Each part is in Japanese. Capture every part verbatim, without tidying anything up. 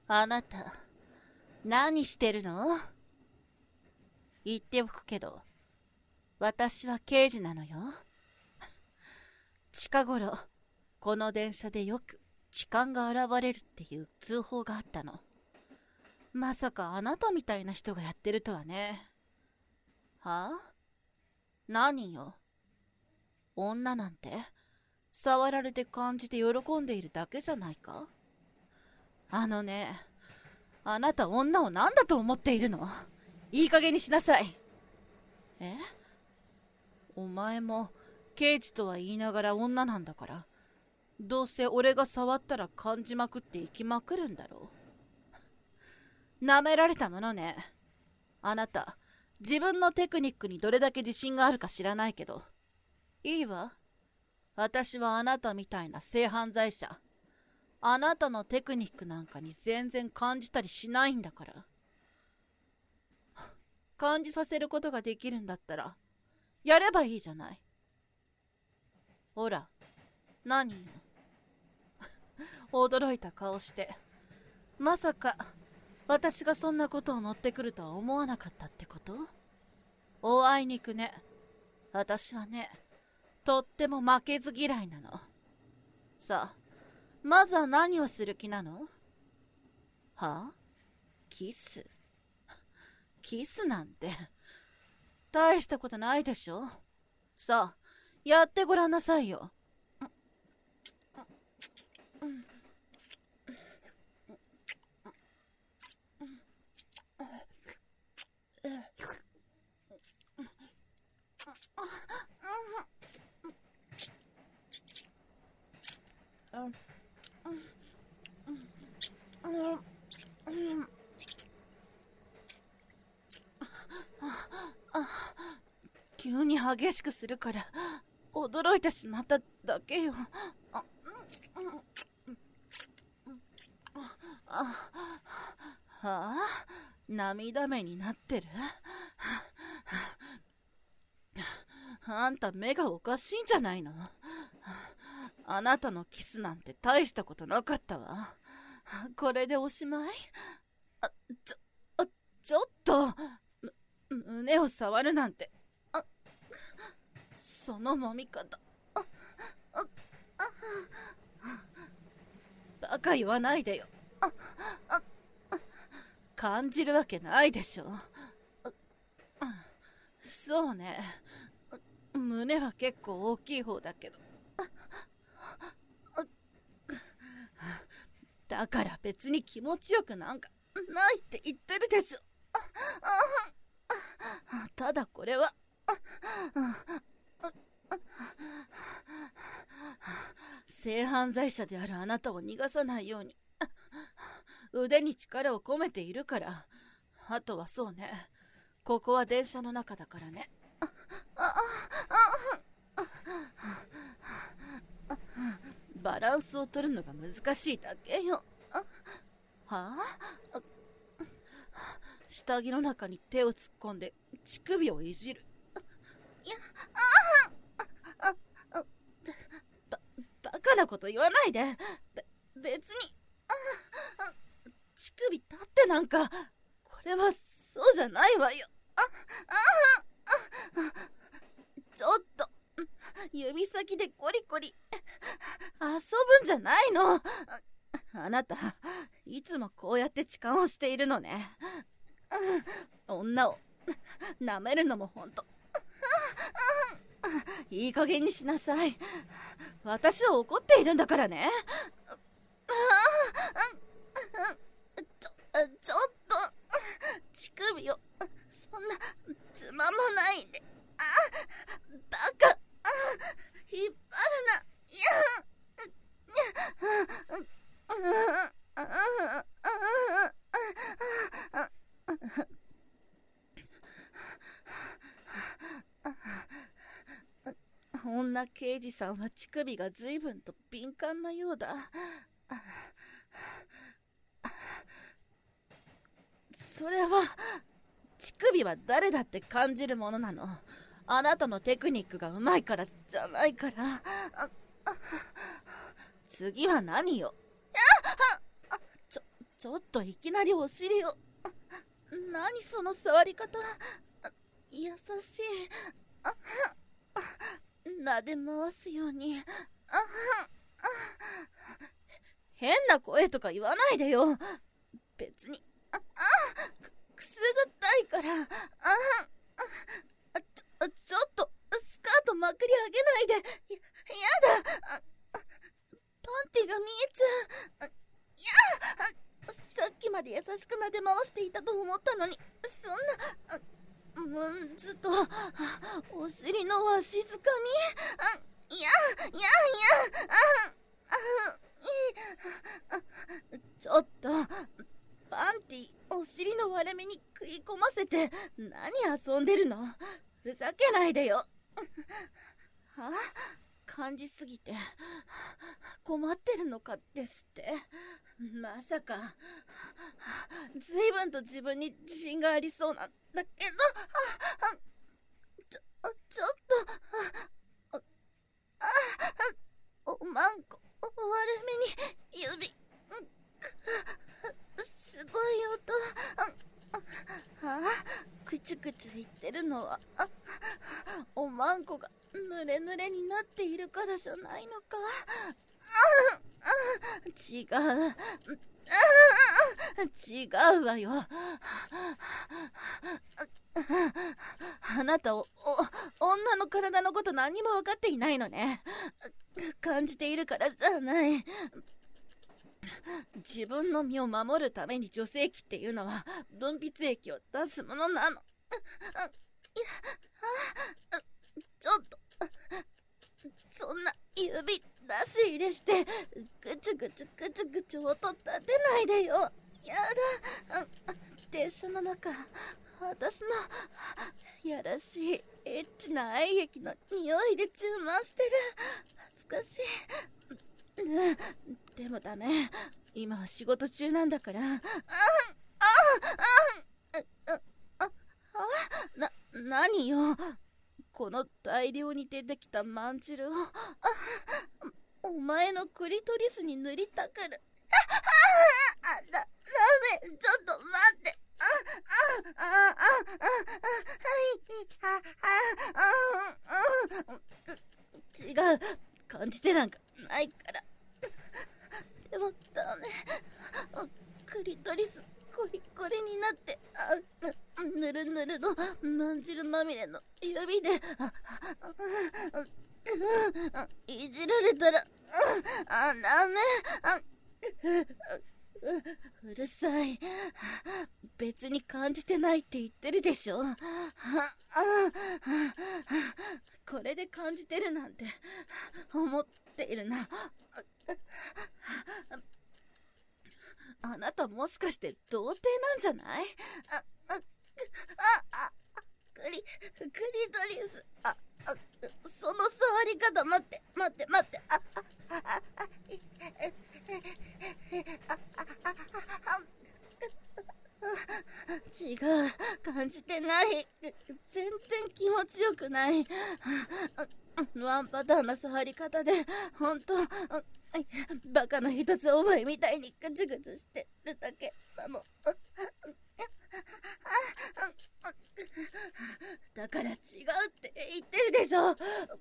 あなた、何してるの？言っておくけど、私は刑事なのよ。近頃、この電車でよく痴漢が現れるっていう通報があったの。まさかあなたみたいな人がやってるとはね。はあ？何よ。女なんて、触られて感じて喜んでいるだけじゃないか？あのね、あなた女を何だと思っているの？いい加減にしなさい。え？お前も刑事とは言いながら女なんだから、どうせ俺が触ったら感じまくって生きまくるんだろう。舐められたものね。あなた、自分のテクニックにどれだけ自信があるか知らないけど、いいわ。私はあなたみたいな性犯罪者。あなたのテクニックなんかに全然感じたりしないんだから。感じさせることができるんだったら、やればいいじゃない。ほら、何よ。驚いた顔して。まさか、私がそんなことを乗ってくるとは思わなかったってこと？おあいにくね。私はね、とっても負けず嫌いなの。さあ、まずは何をする気なの？はあ？キス？キスなんて、大したことないでしょ。さあ、やってごらんなさいよ。急に激しくするから驚いてしまっただけよ。ああはあ、涙目になってる。あんた目がおかしいんじゃないの？あなたのキスなんて大したことなかったわ。これでおしまい？あ、ちょ、あ、ちょっと、む胸を触るなんて。あ、その揉み方。あ、あ、あ、バカ言わないでよ。あ、あ、感じるわけないでしょ。そうね。胸は結構大きい方だけど。だから別に気持ちよくなんかないって言ってるでしょ。ただこれは性犯罪者であるあなたを逃がさないように腕に力を込めているから。あとはそうね、ここは電車の中だからね。バランスを取るのが難しいだけよ。はあ？下着の中に手を突っ込んで乳首をいじる。いや、あああばバカなこと言わないで。べ別にああ乳首立ってなんか、これはそうじゃないわよ。あああちょっと指先でコリコリ遊ぶんじゃないの。あなたいつもこうやって痴漢をしているのね。女を舐めるのもほんといい加減にしなさい。私は怒っているんだからね。ちょちょっと乳首をそんなつままないで。あバカ。あ引っ張るな。いや女刑事さんは乳首が随分と敏感なようだ。それは乳首は誰だって感じるものなの。あなたのテクニックがうまいからじゃないから。次は何よ。ちょちちょっといきなりお尻を。何その触り方。優しい。あ撫で回すように。あ変な声とか言わないでよ。別にああくすぐったいから。ああちょちょっとスカートまくり上げないで。ややだ。あパンティが見えちゃう。いやさっきまで優しく撫で回していたと思ったのに、そんなむんずとお尻のわしづかみ。いやいやいやああちょっとパンティお尻の割れ目に食い込ませて何遊んでるの。ふざけないでよ。はあ感じすぎて困ってるのかですって。まさか随分と自分に自信がありそうなんだけど。ちょちょっとああおまんこ割れ目に指すごい音。ああくちゅくちゅ言ってるのはおまんこがぬれぬれになっているからじゃないのか。違う違うわよ。あなたおお女の体のこと何も分かっていないのね。感じているからじゃない。自分の身を守るために女性器っていうのは分泌液を出すものなの。ちょっとそんな指出し入れしてぐちゅぐちゅぐちゅぐちゅ音立てないでよ。やだ。電車の中私のやらしいエッチな愛液の匂いで充満してる。恥ずかしい。でもダメ、今は仕事中なんだから。あああああな何よこの大量に出てきたまんじるを。お前のクリトリスに塗りたくる。あだダメ、ちょっと待って。あああああはい違う、感じてなんかないから。でもダメ、クリトリスコリコリになって、あぬるぬるのまんじるまみれの指でいじられたらあダメ。あうるさい。別に感じてないって言ってるでしょ。これで感じてるなんて思っているな。あなたもしかして童貞なんじゃない？あ、あ、あ、あ、クリ、クリトリス。あ、あ、その触り方待って、待って、待って。あ、あ、あ、あ、あ、え、え、え、あ、あ、あ、あ、違う、感じてない。全然気持ちよくない。ワンパターンな触り方で、ほんと、バカの一つ覚えみたいにぐちゅぐちゅしてるだけなの。だから違うって言ってるでしょ。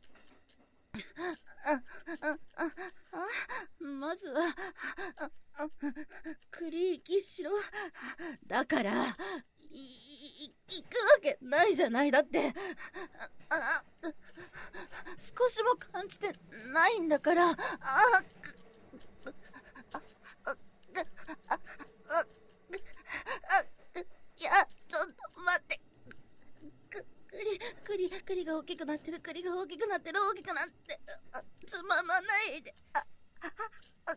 ああああまずはああクリーキしろ。だからいい行くわけないじゃない。だってああ少しも感じてないんだから。ああいやちょっと待って。栗栗が大きくなってる。栗が大きくなってる。大きくなってあつままないで。あああちょ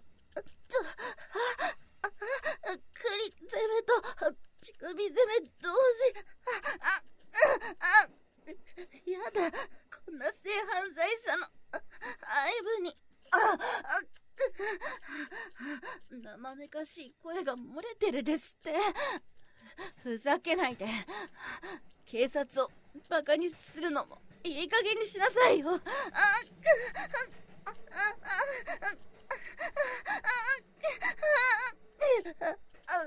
ああ栗攻めと乳首攻め同時。あああやだ、こんな性犯罪者の愛部にああ生めかしい声が漏れてるですって。ふざけないで。警察をバカにするのもいい加減にしなさいよ。ああ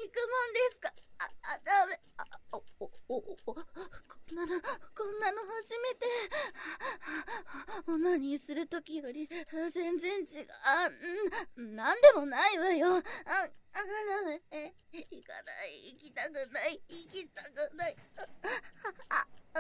ですか？あ、あ、ダメ。あ、お、お、お、お、こんなの、こんなの初めて。オナニーするときより全然違う。あ、ん、なんでもないわよ。あ、あ、ダメ。え、行かない。行きたくない。行きたくない。あ、あ、あ、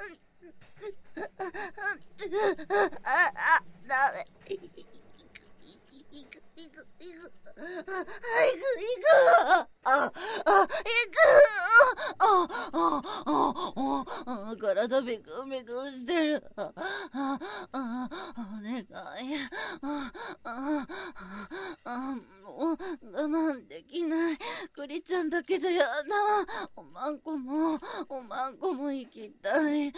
あ、あ、ダメ。行く、行く、行く、行く。あ、行く、行く。あ、あ、行く。あ、あ、あ、あ、体ビクビクしてる。あ、あ、あ、お願い。あ、あ、あ、もう我慢できない。クリちゃんだけじゃやだ。おまんこも、おまんこも行きたい。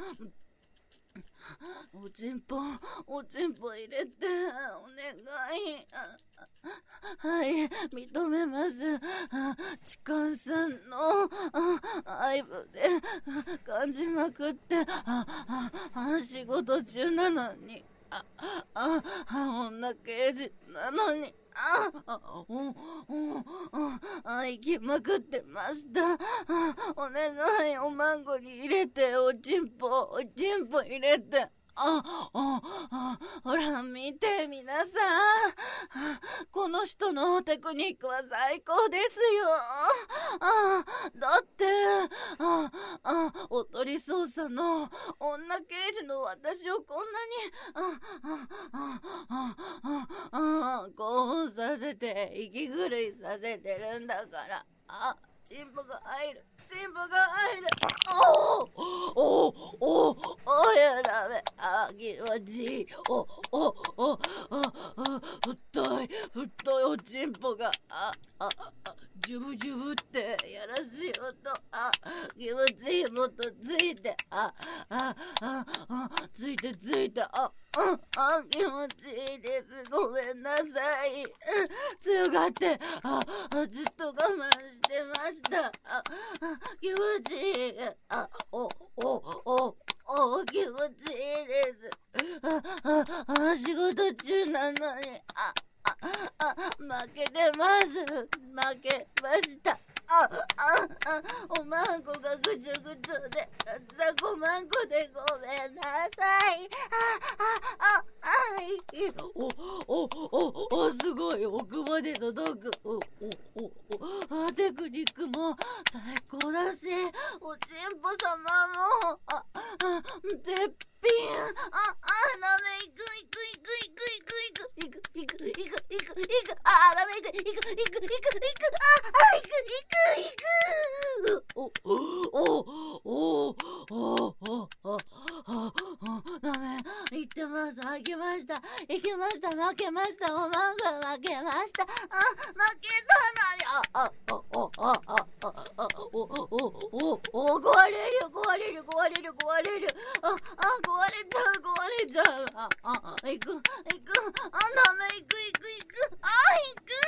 おちんぽ、おちんぽ入れて、お願い。はい、認めます。痴漢さんの愛撫で感じまくって、ああ仕事中なのに、ああ女刑事なのに、ああおおあ行きまくってました。お願い、おまんこに入れて、おちんぽ、おちんぽ入れて。あ、あ、あ、ほら見て皆さん、この人のテクニックは最高ですよ。あ、だってああおとり捜査の女刑事の私をこんなにあああああ興奮させて息狂いさせてるんだから、あ、チンポが入る、チンポが入る。おおおおお、いやダメ。あ、気持ちいい。おおおお太い太いおちんぽが、あああジュブジュブってやらしい音。あ、気持ちいい。もっとついて、ああああついてついて、あああ気持ちいいです。ごめんなさい。強がって、ああずっと我慢してました。あ気持ちいい。あ、お、お、お、お、気持ちいいです。あ、あ、あ、仕事中なのに、あ、あ、あ、負けてます。負けました。あ、あ、あ、おまんこがぐちょぐちょで、ざこまんこでごめんなさい。あ、あ、あ、あ、いい。お、お、お、お、すごい。奥まで届く。お、お、お、お、テクニックも最高だし、おちんぽ様も、あ、あ、絶品。あ、あ、ダメ、いく、いく、いく、いく、いく、いく、いく、いく、いく、いく、いく、いく、あ、ダメ、いく、いく、いく、いく、いく、いく、あ、あ、いく、いく、いく、お、お、お、お、お、お、ダメ、言ってます。開けました。行きました。負けました。おまんが負けました。あ、負けたのに、あ、あ、あ、あ、あ、あ、あ、お、お、お、お、壊れるよ、壊れる、壊れる、壊れる。あ、あ、壊れちゃう、壊れちゃう。あ、あ、行く、行く。あ、ダメ、行く、行く、行く。あ、行く。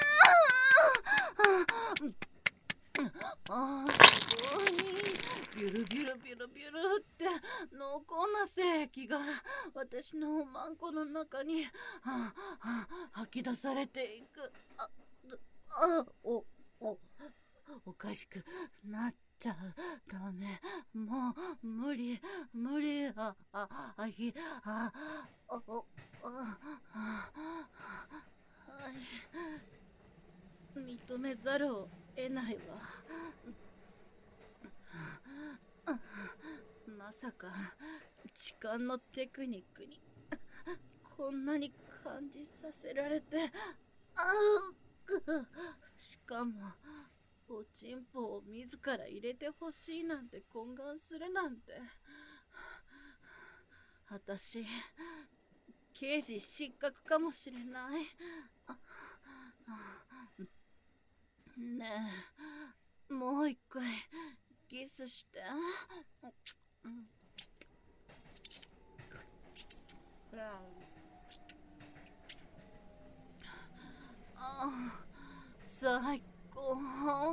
ああ、すごい。ビュルビュルビュルビュルって濃厚な精液が私のおまんこの中に、はあはあ、吐き出されていく。あ、あ、お、お、おかしくなっちゃう。ダメ。もう無理、無理。あ、あ、あ、ひ、あ、お、お、あ、あ、はい。認めざるを得ないわ。まさか痴漢のテクニックにこんなに感じさせられて、あうしかもおちんぽを自ら入れてほしいなんて懇願するなんて、私刑事失格かもしれない。ねえ、もう一回キスして。うん、あ、最高。